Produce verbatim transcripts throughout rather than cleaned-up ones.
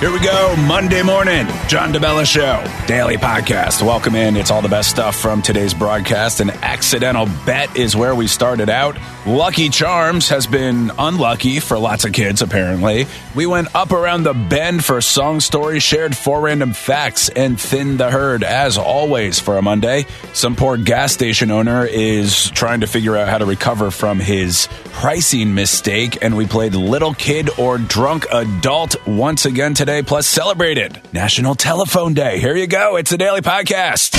Here we go, Monday morning, John DeBella Show, daily podcast. Welcome in. It's all the best stuff from today's broadcast. An accidental bet is where we started out. Lucky Charms has been unlucky for lots of kids, apparently. We went up around the bend for song stories, shared four random facts, and thinned the herd, as always, for a Monday. Some poor gas station owner is trying to figure out how to recover from his pricing mistake, and we played Little Kid or Drunk Adult once again today, plus celebrated National Telephone Day. Here you go. It's the Daily Podcast.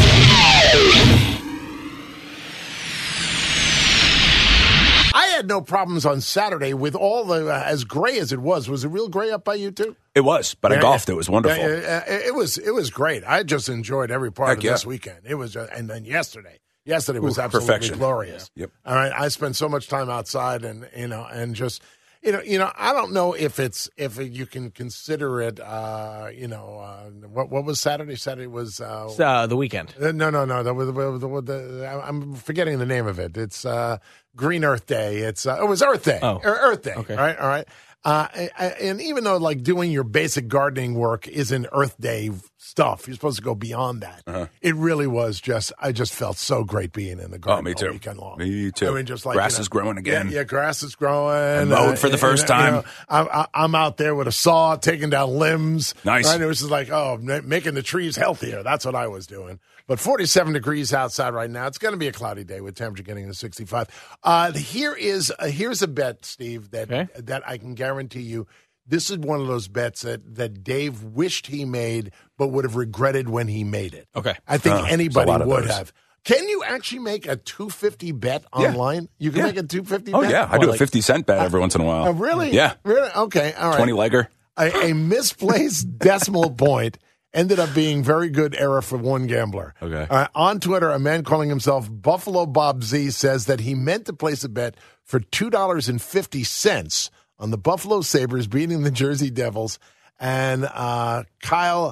I had no problems on Saturday with all the, uh, as gray as it was. Was it real gray up by you too? It was, but I yeah, golfed. Yeah, it was wonderful. Yeah, yeah, it was It was great. I just enjoyed every part Heck of yeah. this weekend. It was, uh, and then yesterday. Yesterday was Ooh, absolutely perfection. glorious. Yeah. Yep. All right, I spent so much time outside, and you know, and just you know, you know, I don't know if it's if you can consider it. Uh, you know, uh, what what was Saturday? Saturday was uh, uh, the weekend. Uh, no, no, no. The, the, the, the, I'm forgetting the name of it. It's uh, Green Earth Day. It's uh, it was Earth Day. Oh. Earth Day. Okay. All right, all right. Uh, and even though like doing your basic gardening work isn't Earth Day stuff, you're supposed to go beyond that. Uh-huh. It really was just, I just felt so great being in the garden oh, me too. all weekend long. Me too. I mean, just like grass you know, is growing again. Yeah, yeah, grass is growing. I mowed uh, for the first you know, time. You know, I, I, I'm out there with a saw taking down limbs. Nice. Right? It was just like, oh, making the trees healthier. That's what I was doing. But forty-seven degrees outside right now. It's going to be a cloudy day with temperature getting to sixty-five. Uh, here is uh, here's a bet, Steve, that okay. that I can guarantee you. This is one of those bets that, that Dave wished he made, but would have regretted when he made it. Okay. I think uh, anybody would those. have. Can you actually make a two fifty bet online? Yeah. You can yeah. make a two fifty oh, bet? Oh, yeah. I or do like, a fifty cent bet every uh, once in a while. Oh, uh, really? Yeah. Really? Okay. All right. twenty-legger. A, a misplaced decimal point ended up being very good error for one gambler. Okay. Uh, on Twitter, a man calling himself Buffalo Bob Z says that he meant to place a bet for two dollars and fifty cents on the Buffalo Sabres beating the Jersey Devils, and uh, Kyle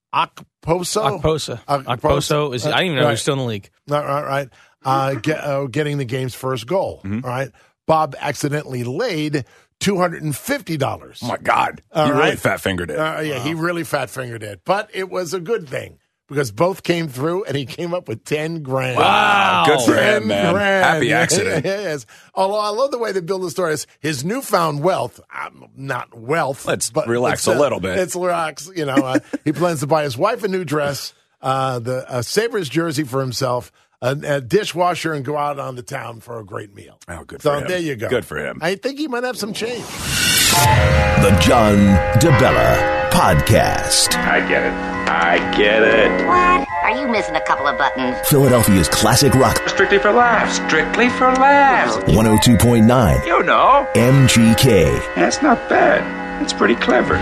Okposo. Okposo. Okposo is. I didn't even know right. he was still in the league. All right, right. Uh, get, uh, getting the game's first goal. Mm-hmm. All right. Bob accidentally laid two hundred and fifty dollars. Oh my God! All he right? really fat fingered it. Uh, yeah, wow. He really fat fingered it, but it was a good thing. Because both came through, and he came up with ten grand. Wow, good for him, man. Grand. Happy accident. Yes. Although I love the way they build the story. Is his newfound wealth, um, not wealth. Let's but relax a little bit. It's relax. You know, uh, he plans to buy his wife a new dress, uh, the a Sabres jersey for himself, a, a dishwasher, and go out on the town for a great meal. Oh, good so for him. there you go. Good for him. I think he might have some change. The John DeBella Podcast. I get it. I get it. What? Are you missing a couple of buttons? Philadelphia's classic rock. Strictly for laughs. Strictly for laughs. one oh two point nine. You know. M G K. That's not bad. It's pretty clever.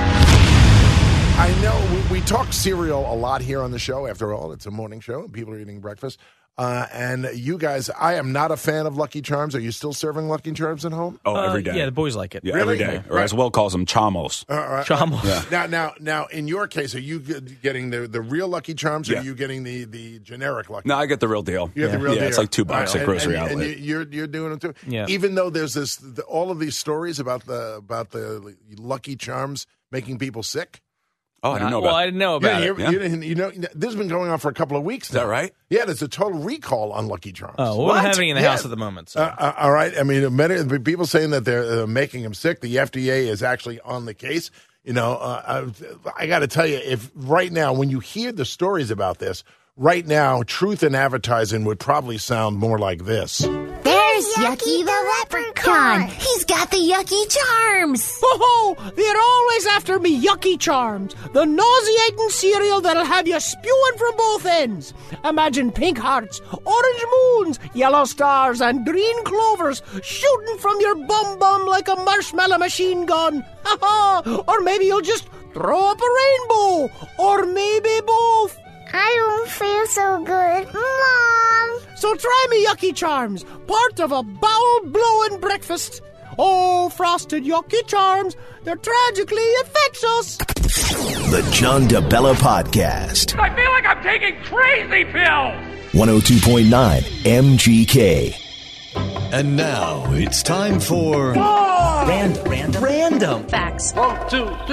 I know we, we talk cereal a lot here on the show. After all, it's a morning show and people are eating breakfast. Uh, and you guys, I am not a fan of Lucky Charms. Are you still serving Lucky Charms at home? Oh, Uh, every day. Yeah, the boys like it. Yeah, Really? every day. Or Right. as Will calls them, chomos. Uh, uh, Chamos. Yeah. Now, now, now, in your case, are you g- getting the, the real Lucky Charms, or Yeah. are you getting the, the generic Lucky? No, I get the real deal. You get the real yeah, deal. it's like two bucks Uh, at grocery and, outlet. And you- you're you're doing it too. Yeah. Even though there's this the, all of these stories about the about the Lucky Charms making people sick. oh, I didn't know well, about I didn't know about yeah, it. you, you, didn't- you know, this has been going on for a couple of weeks now. Is that right? Yeah, there's a total recall on Lucky Charms. Oh, we What? don't have any in the Yeah. house at the moment. So. Uh, uh, all right. I mean, many people saying that they're uh, making them sick. The F D A is actually on the case. You know, uh, I, I got to tell you, if right now, when you hear the stories about this, right now, truth in advertising would probably sound more like this. There's Yucky the leprechaun. He's got the Yucky Charms. Oh, they're always after me Yucky Charms, the nauseating cereal that'll have you spewing from both ends. Imagine pink hearts, orange moons, yellow stars, and green clovers shooting from your bum bum like a marshmallow machine gun. Ha ha! Or maybe you'll just throw up a rainbow, or maybe both. I don't feel so good, Mom. So try me Yucky Charms, part of a bowel-blowing breakfast. Oh, frosted Yucky Charms, they're tragically infectious. The John DeBella Podcast. I feel like I'm taking crazy pills. one oh two point nine M G K. And now it's time for Random. Random. Random. Facts. One, two, three, five.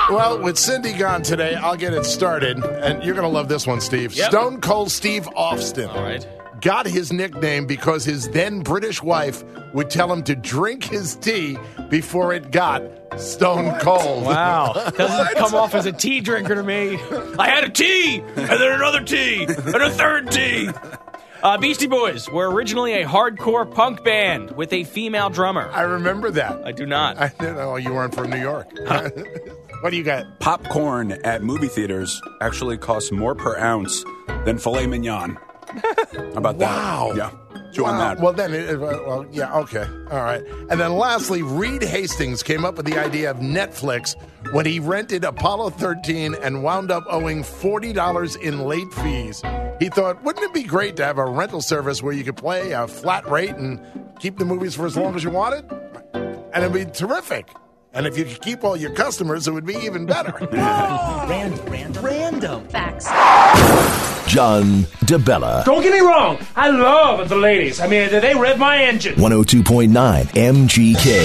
Well, with Cindy gone today, I'll get it started. And you're going to love this one, Steve. Yep. Stone Cold Steve Austin. All right. Got his nickname because his then British wife would tell him to drink his tea before it got stone cold. Wow. Doesn't come off as a tea drinker to me. I had a tea, and then another tea, and a third tea. Uh, Beastie Boys were originally a hardcore punk band with a female drummer. I remember that. I do not. I didn't know you weren't from New York. What do you got? Popcorn at movie theaters actually costs more per ounce than filet mignon. How about that? Wow. Yeah. Chew on Wow. that. Well, then, it, well, yeah, okay. All right. And then lastly, Reed Hastings came up with the idea of Netflix when he rented Apollo thirteen and wound up owing forty dollars in late fees. He thought, wouldn't it be great to have a rental service where you could play a flat rate and keep the movies for as long as you wanted? And it'd be terrific. And if you could keep all your customers, it would be even better. Random, random, random. Facts. John DeBella. Don't get me wrong. I love the ladies. I mean, they rev my engine. one oh two point nine M G K.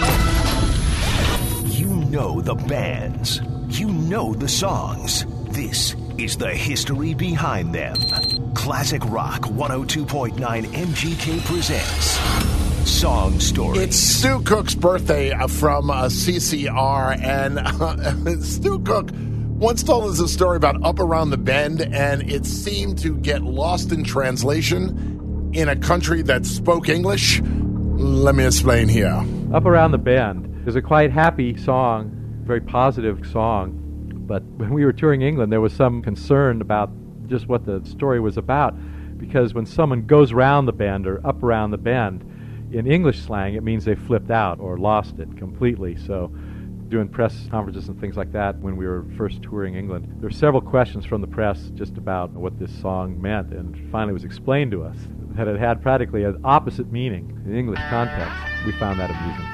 You know the bands. You know the songs. This is the history behind them. Classic Rock one oh two point nine M G K presents Song Stories. It's Stu Cook's birthday uh, from uh, C C R, and uh, Stu Cook once told us a story about Up Around the Bend, and it seemed to get lost in translation in a country that spoke English. Let me explain here. Up Around the Bend is a quite happy song, very positive song, but when we were touring England, there was some concern about just what the story was about, because when someone goes round the bend or up around the bend, in English slang, it means they flipped out or lost it completely. So doing press conferences and things like that when we were first touring England, there were several questions from the press just about what this song meant, and finally it was explained to us that it had practically an opposite meaning in English context. We found that amusing.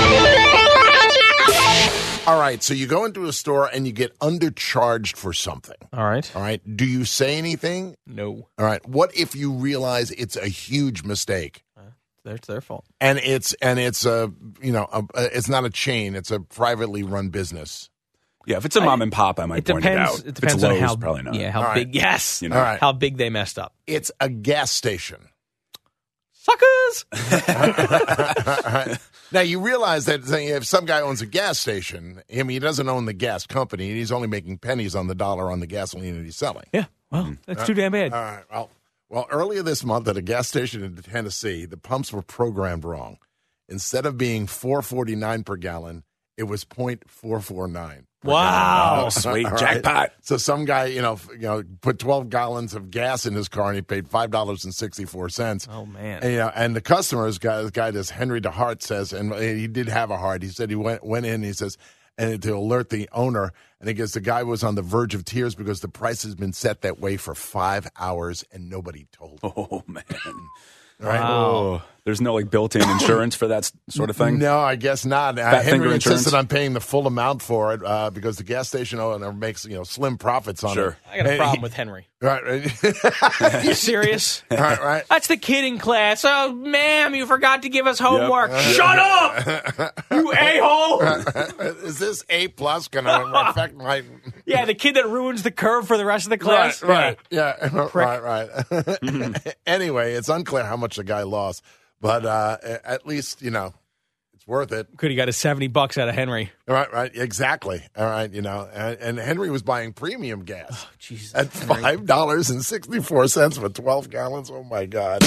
All right, so you go into a store and you get undercharged for something. All right. All right, do you say anything? No. All right, what if you realize it's a huge mistake? It's their fault. And it's and it's a you know a, it's not a chain; it's a privately run business. Yeah, if it's a mom and pop, I might It point depends. it out. It depends if it's on Lowe's, how probably not. Yeah, how All big. right. Yes. You know. All right, How big they messed up. it's a gas station. Suckers. Now you realize that if some guy owns a gas station, I mean, he doesn't own the gas company, and he's only making pennies on the dollar on the gasoline that he's selling. Yeah. Well, that's too damn bad. All right. Well, well, earlier this month at a gas station in Tennessee, the pumps were programmed wrong. Instead of being four forty-nine per gallon, it was point four four nine. Wow. Oh, sweet. All right. Jackpot. So some guy, you know, f- you know, put twelve gallons of gas in his car and he paid five dollars and sixty-four cents. Oh, man. And, you know, and the customers guy, this guy, this Henry DeHart says, and he did have a heart. He said he went went in. He says, and to alert the owner, and he goes, the guy was on the verge of tears because the price has been set that way for five hours and nobody told him. Oh, man. Right? Oh, there's no like built-in insurance for that s- sort of thing? No, I guess not. Uh, Fat finger Henry insisted insurance? on paying the full amount for it uh, because the gas station owner makes you know slim profits on Sure. it. I got a And problem he- with Henry. Right, right. You serious? right, right. That's the kid in class. Oh, ma'am, you forgot to give us homework. Shut up, you a-hole. Is this A plus going to affect my? Yeah, the kid that ruins the curve for the rest of the class. Right, right, yeah, right, right. Anyway, it's unclear how much the guy lost, but uh, at least you know it's worth it. Could have got his seventy bucks out of Henry. Right, right, exactly. All right, you know, and, and Henry was buying premium gas Oh, Jesus. at five dollars and sixty four cents for twelve gallons. Oh my God!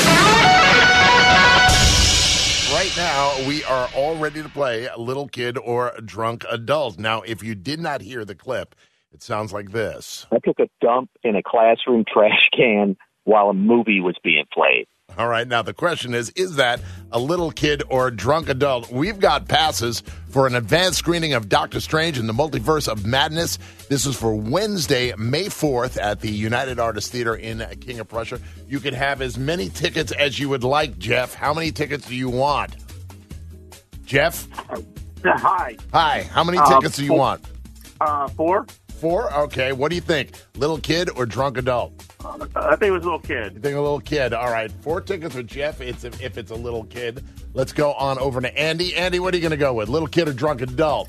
Right now, we are all ready to play a little kid or a drunk adult. Now, if you did not hear the clip, it sounds like this. I took a dump in a classroom trash can while a movie was being played. All right, now the question is, is that a little kid or a drunk adult? We've got passes for an advanced screening of Doctor Strange in the Multiverse of Madness. This is for Wednesday, May fourth at the United Artists Theater in King of Prussia. You can have as many tickets as you would like, Jeff. How many tickets do you want? Jeff? Hi. Hi, how many Uh, tickets do you four. want? Uh, four? Four? Okay, what do you think? Little kid or drunk adult? Uh, I think it was a little kid. You think a little kid. All right, four tickets with Jeff It's if, if it's a little kid. Let's go on over to Andy. Andy, what are you going to go with? Little kid or drunk adult?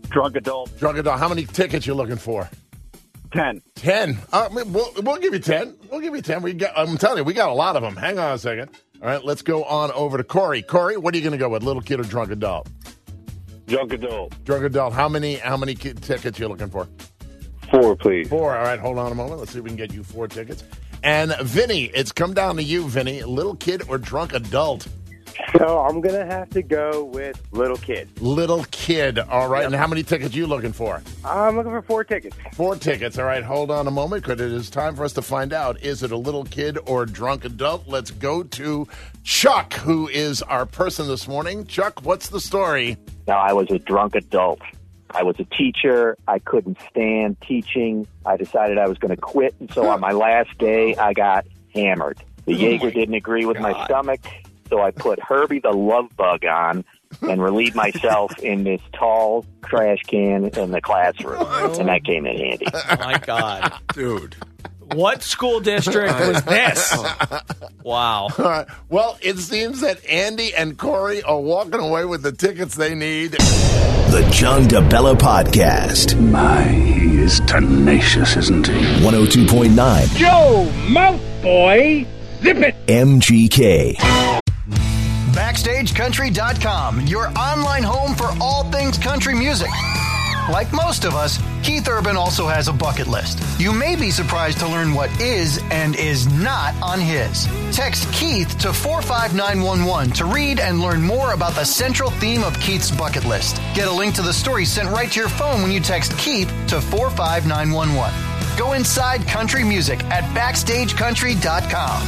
Drunk adult. Drunk adult. How many tickets you looking for? Ten. Ten. Uh, we'll, we'll give you ten. We'll give you ten. We got, I'm telling you, we got a lot of them. Hang on a second. All right, let's go on over to Corey. Corey, what are you going to go with, little kid or drunk adult? Drunk adult. Drunk adult. How many How many kid tickets you looking for? Four, please. Four. All right, hold on a moment. Let's see if we can get you four tickets. And Vinny, it's come down to you, Vinny. Little kid or drunk adult? So I'm going to have to go with little kid. Little kid. All right. Yep. And how many tickets are you looking for? I'm looking for four tickets. Four tickets. All right. Hold on a moment, because it is time for us to find out. Is it a little kid or a drunk adult? Let's go to Chuck, who is our person this morning. Chuck, what's the story? Now, I was a drunk adult. I was a teacher. I couldn't stand teaching. I decided I was going to quit. And so on my last day, I got hammered. The oh Jaeger didn't agree with God. my stomach. So I put Herbie the Love Bug on and relieved myself in this tall trash can in the classroom. And that came in handy. Oh, my God. Dude. What school district was this? Wow. All right. Well, it seems that Andy and Corey are walking away with the tickets they need. The John DeBella Podcast. My, he is tenacious, isn't he? one oh two point nine. Joe, mouth boy, zip it. M G K. Backstage Country dot com, your online home for all things country music. Like most of us, Keith Urban also has a bucket list. You may be surprised to learn what is and is not on his. Text Keith to four five nine one one to read and learn more about the central theme of Keith's bucket list. Get a link to the story sent right to your phone when you text Keith to four five nine one one. Go inside country music at Backstage Country dot com.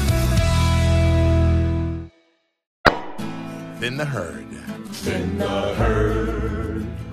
Thin the herd. Thin the herd.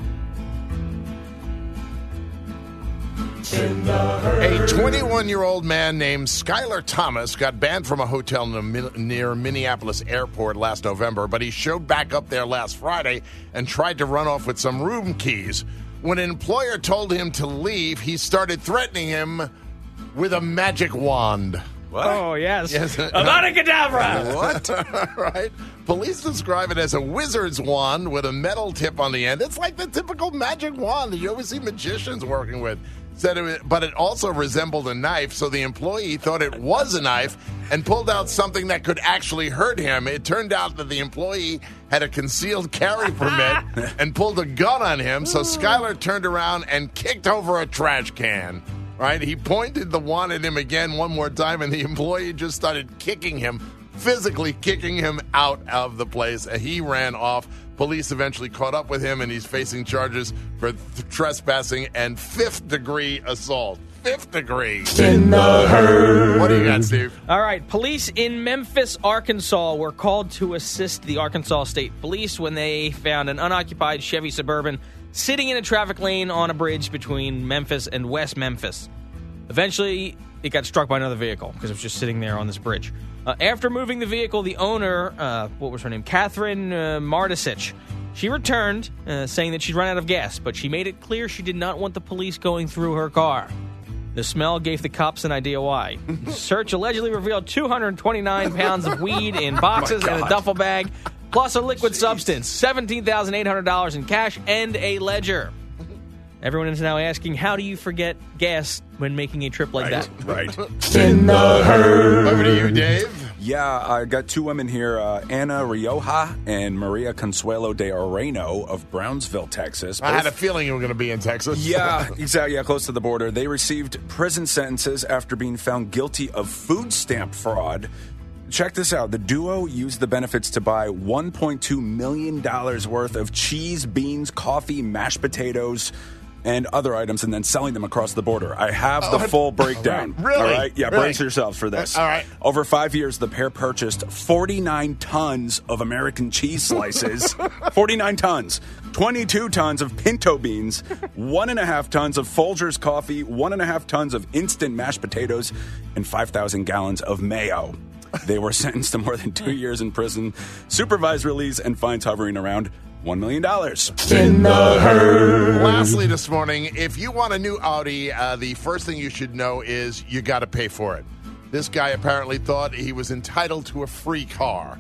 Thin the herd. A twenty-one-year-old man named Skylar Thomas got banned from a hotel near Minneapolis Airport last November, but he showed back up there last Friday and tried to run off with some room keys. When an employer told him to leave, he started threatening him with a magic wand. What? Oh, yes. yes. Avada Kedavra. What? Right? Police describe it as a wizard's wand with a metal tip on the end. It's like the typical magic wand that you always see magicians working with. Said it, but it also resembled a knife, so the employee thought it was a knife and pulled out something that could actually hurt him. It turned out that the employee had a concealed carry permit and pulled a gun on him, so Skylar turned around and kicked over a trash can. Right? He pointed the wand at him again one more time, and the employee just started kicking him, physically kicking him out of the place. He ran off. Police eventually caught up with him, and he's facing charges for th- trespassing and fifth-degree assault. Fifth degree. In the herd. What do you got, Steve? All right. Police in Memphis, Arkansas were called to assist the Arkansas State Police when they found an unoccupied Chevy Suburban sitting in a traffic lane on a bridge between Memphis and West Memphis. Eventually, it got struck by another vehicle because it was just sitting there on this bridge. Uh, after moving the vehicle, the owner, uh, what was her name? Catherine uh, Martisich, she returned, uh, saying that she'd run out of gas, but she made it clear she did not want the police going through her car. The smell gave the cops an idea why. Search allegedly revealed two hundred twenty-nine pounds of weed in boxes oh and a duffel bag, plus a liquid Jeez. substance, seventeen thousand eight hundred dollars in cash, and a ledger. Everyone is now asking, how do you forget gas when making a trip like right, that? Right. In the herd. Over to you, Dave. Yeah, I got two women here, uh, Ana Rioja and Maria Consuelo de Areno of Brownsville, Texas. I had a feeling you were going to be in Texas. Yeah, exactly. Yeah, close to the border. They received prison sentences after being found guilty of food stamp fraud. Check this out. The duo used the benefits to buy one point two million dollars worth of cheese, beans, coffee, mashed potatoes, and other items, and then selling them across the border. I have the oh, full breakdown. Right. Really? All right? Yeah, really? brace yourselves for this. All right. Over five years, the pair purchased forty-nine tons of American cheese slices, forty-nine tons, twenty-two tons of pinto beans, one and a half tons of Folgers coffee, one and a half tons of instant mashed potatoes, and five thousand gallons of mayo. They were sentenced to more than two years in prison, supervised release, and fines hovering around one million dollars. In the herd. Lastly this morning, if you want a new Audi, uh, the first thing you should know is you got to pay for it. This guy apparently thought he was entitled to a free car.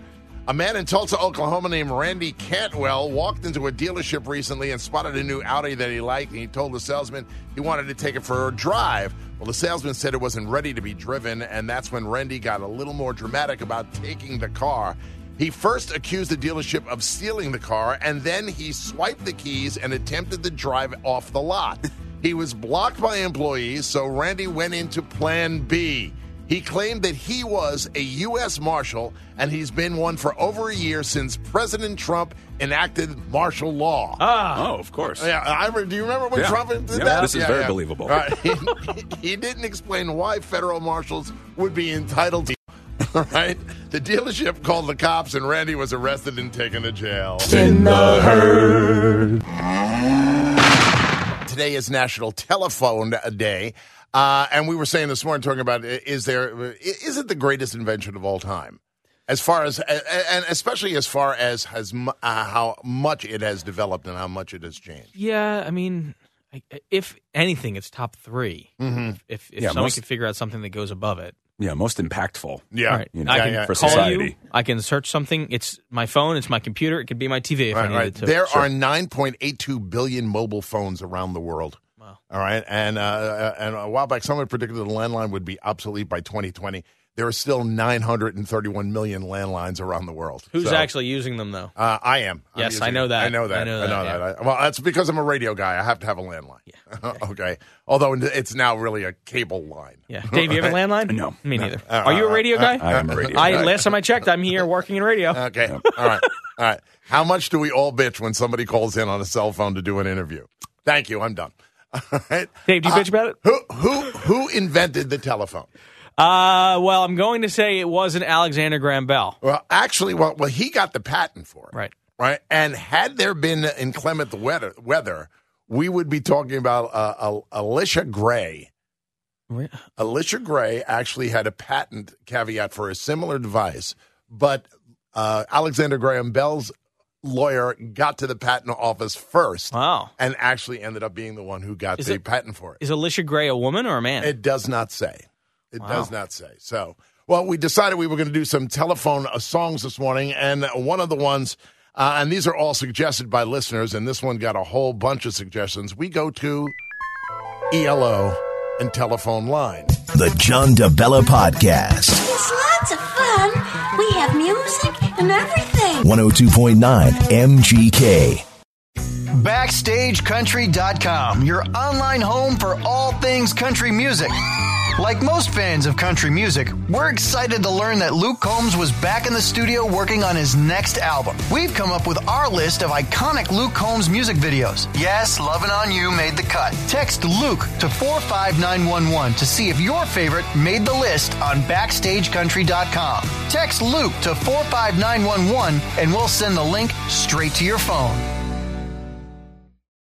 A man in Tulsa, Oklahoma named Randy Cantwell walked into a dealership recently and spotted a new Audi that he liked, and he told the salesman he wanted to take it for a drive. Well, the salesman said it wasn't ready to be driven, and that's when Randy got a little more dramatic about taking the car. He first accused the dealership of stealing the car, and then he swiped the keys and attempted to drive off the lot. He was blocked by employees, so Randy went into Plan B. He claimed that he was a U S Marshal, and he's been one for over a year since President Trump enacted martial law. Ah. Oh, of course. Yeah, I, do you remember when yeah. Trump did yeah, that? This is yeah, very yeah. believable. Right. He, he didn't explain why federal marshals would be entitled to. All right. The dealership called the cops, and Randy was arrested and taken to jail. In the herd. Today is National Telephone Day. Uh, and we were saying this morning, talking about, is there, is it the greatest invention of all time? As far as, and especially as far as has uh, how much it has developed and how much it has changed. Yeah, I mean, if anything, it's top three. Mm-hmm. If, if yeah, someone most, could figure out something that goes above it. Yeah, most impactful. Yeah. Right. You know, I yeah, can yeah. for call society. you. I can search something. It's my phone. It's my computer. It could be my T V if right, I needed right. to. There sure. are nine point eight two billion mobile phones around the world. Wow. All right. And, uh, and a while back, someone predicted the landline would be obsolete by twenty twenty. There are still nine hundred thirty-one million landlines around the world. Who's so, actually using them, though? Uh, I am. I'm Yes, using I know it. that. I know that. I know that, I know yeah. that. I, well, that's because I'm a radio guy. I have to have a landline. Yeah. Okay. okay. Although it's now really a cable line. Yeah. Dave, you have a landline? No. Me neither. Uh, Are you a radio guy? I am a radio I, guy. last time I checked, I'm here working in radio. Okay. All right. All right. How much do we all bitch when somebody calls in on a cell phone to do an interview? Thank you. I'm done. All right. Dave, do you Uh, bitch about it? Who who who invented the telephone? Uh, well, I'm going to say it wasn't Alexander Graham Bell. Well, actually, well, well, he got the patent for it. Right. Right. And had there been inclement weather, weather we would be talking about uh, uh, Alicia Gray. Right. Alicia Gray actually had a patent caveat for a similar device, but uh, Alexander Graham Bell's lawyer got to the patent office first. Wow. And actually ended up being the one who got Is the it- patent for it. Is Alicia Gray a woman or a man? It does not say. It Wow. does not say. So, well, we decided we were going to do some telephone uh, songs this morning, and one of the ones, uh, and these are all suggested by listeners, and this one got a whole bunch of suggestions. We go to E L O and Telephone Line. The John DeBella Podcast. It's lots of fun. We have music and everything. one oh two point nine M G K. Backstage Country dot com, your online home for all things country music. Like most fans of country music, we're excited to learn that Luke Combs was back in the studio working on his next album. We've come up with our list of iconic Luke Combs music videos. Yes, Lovin' On You made the cut. Text Luke to four five nine one one to see if your favorite made the list on Backstage Country dot com. Text Luke to four five nine one one and we'll send the link straight to your phone.